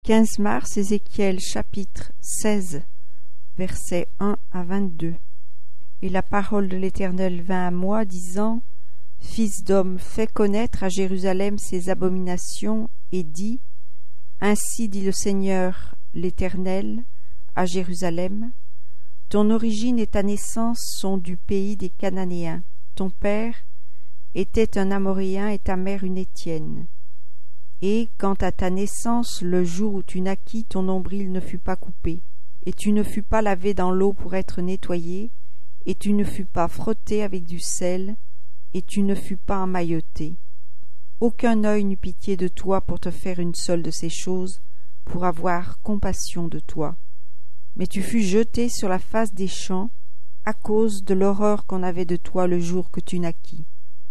15 mars, Ézéchiel chapitre 16, versets 1 à 22. Et la parole de l'Éternel vint à moi, disant: Fils d'homme, fais connaître à Jérusalem ses abominations, et dis: Ainsi dit le Seigneur l'Éternel à Jérusalem: Ton origine et ta naissance sont du pays des Cananéens. Ton père était un Amoréen et ta mère une Héthienne. Et quant à ta naissance, le jour où tu naquis, ton nombril ne fut pas coupé, et tu ne fus pas lavé dans l'eau pour être nettoyé, et tu ne fus pas frotté avec du sel, et tu ne fus pas emmailloté. Aucun œil n'eut pitié de toi pour te faire une seule de ces choses, pour avoir compassion de toi. Mais tu fus jeté sur la face des champs, à cause de l'horreur qu'on avait de toi le jour que tu naquis.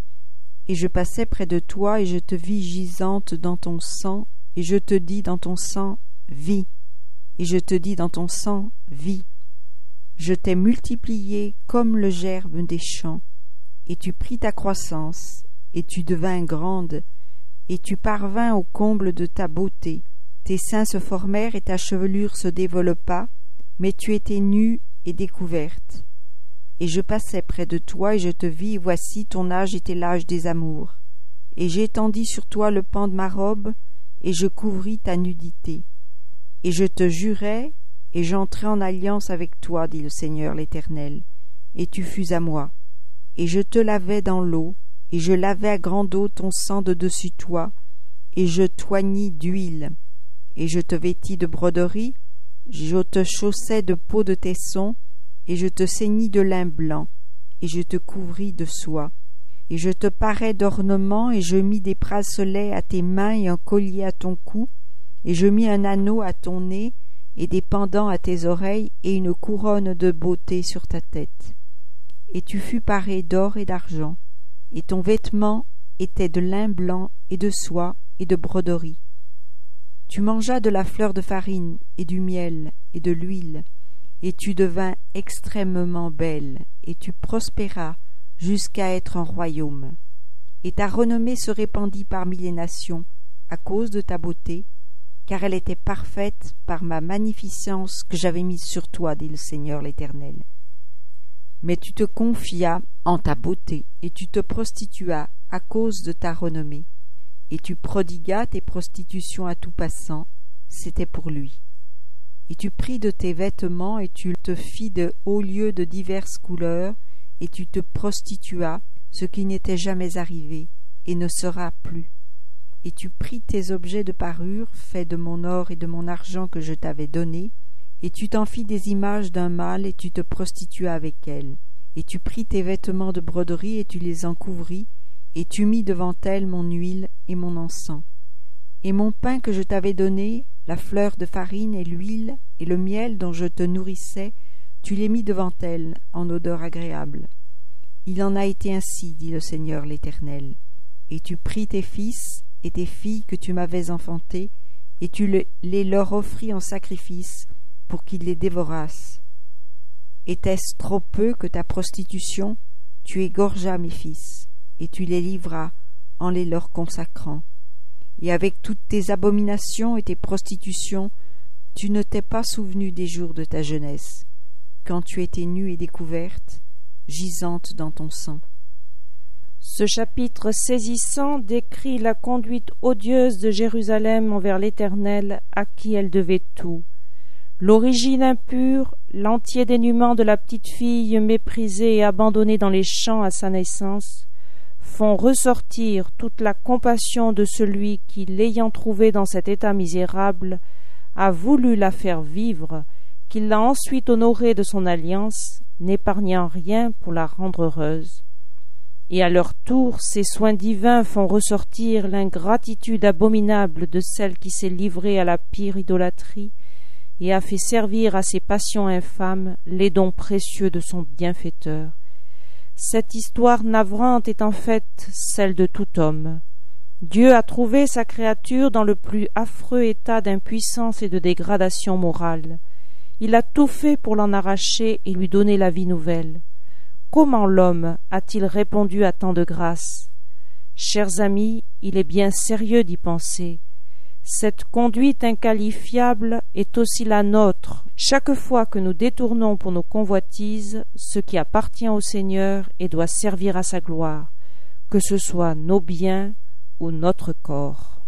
Et je passai près de toi, et je te vis gisante dans ton sang, et je te dis dans ton sang: vis. Et je te dis dans ton sang: vis. Je t'ai multiplié comme le germe des champs, et tu pris ta croissance, et tu devins grande, et tu parvins au comble de ta beauté. Tes seins se formèrent et ta chevelure se développa, mais tu étais nue et découverte. Et je passai près de toi, et je te vis, et voici, ton âge était l'âge des amours. Et j'étendis sur toi le pan de ma robe, et je couvris ta nudité. Et je te jurai, et j'entrai en alliance avec toi, dit le Seigneur l'Éternel, et tu fus à moi. Et je te lavai dans l'eau, et je lavai à grande eau ton sang de dessus toi, et je t'oignis d'huile. Et je te vêtis de broderie, je te chaussai de peau de tesson, et je te ceignis de lin blanc, et je te couvris de soie. Et je te parai d'ornements, et je mis des bracelets à tes mains et un collier à ton cou, et je mis un anneau à ton nez, et des pendants à tes oreilles, et une couronne de beauté sur ta tête. Et tu fus paré d'or et d'argent, et ton vêtement était de lin blanc et de soie et de broderie. Tu mangeas de la fleur de farine et du miel et de l'huile, et tu devins extrêmement belle, et tu prospéras jusqu'à être un royaume. Et ta renommée se répandit parmi les nations à cause de ta beauté, car elle était parfaite par ma magnificence que j'avais mise sur toi, dit le Seigneur l'Éternel. Mais tu te confias en ta beauté, et tu te prostituas à cause de ta renommée, et tu prodiguas tes prostitutions à tout passant, c'était pour lui. Et tu pris de tes vêtements, et tu te fis de hauts lieux de diverses couleurs, et tu te prostituas, ce qui n'était jamais arrivé, et ne sera plus. Et tu pris tes objets de parure, faits de mon or et de mon argent que je t'avais donné, et tu t'en fis des images d'un mâle, et tu te prostituas avec elles. Et tu pris tes vêtements de broderie, et tu les en couvris, et tu mis devant elles mon huile et mon encens. Et mon pain que je t'avais donné, la fleur de farine et l'huile et le miel dont je te nourrissais, tu les mis devant elles en odeur agréable. Il en a été ainsi, dit le Seigneur l'Éternel. Et tu pris tes fils et tes filles que tu m'avais enfantés, et tu les leur offris en sacrifice pour qu'ils les dévorassent. Était-ce trop peu que ta prostitution? Tu égorgeas mes fils, et tu les livras en les leur consacrant. Et avec toutes tes abominations et tes prostitutions, tu ne t'es pas souvenu des jours de ta jeunesse, quand tu étais nue et découverte, gisante dans ton sang. Ce chapitre saisissant décrit la conduite odieuse de Jérusalem envers l'Éternel, à qui elle devait tout. L'origine impure, l'entier dénuement de la petite fille méprisée et abandonnée dans les champs à sa naissance, font ressortir toute la compassion de celui qui, l'ayant trouvée dans cet état misérable, a voulu la faire vivre, qu'il l'a ensuite honorée de son alliance, n'épargnant rien pour la rendre heureuse. Et à leur tour, ces soins divins font ressortir l'ingratitude abominable de celle qui s'est livrée à la pire idolâtrie et a fait servir à ses passions infâmes les dons précieux de son bienfaiteur. Cette histoire navrante est en fait celle de tout homme. Dieu a trouvé sa créature dans le plus affreux état d'impuissance et de dégradation morale. Il a tout fait pour l'en arracher et lui donner la vie nouvelle. Comment l'homme a-t-il répondu à tant de grâce? Chers amis, il est bien sérieux d'y penser. Cette conduite inqualifiable est aussi la nôtre, chaque fois que nous détournons pour nos convoitises ce qui appartient au Seigneur et doit servir à sa gloire, que ce soit nos biens ou notre corps.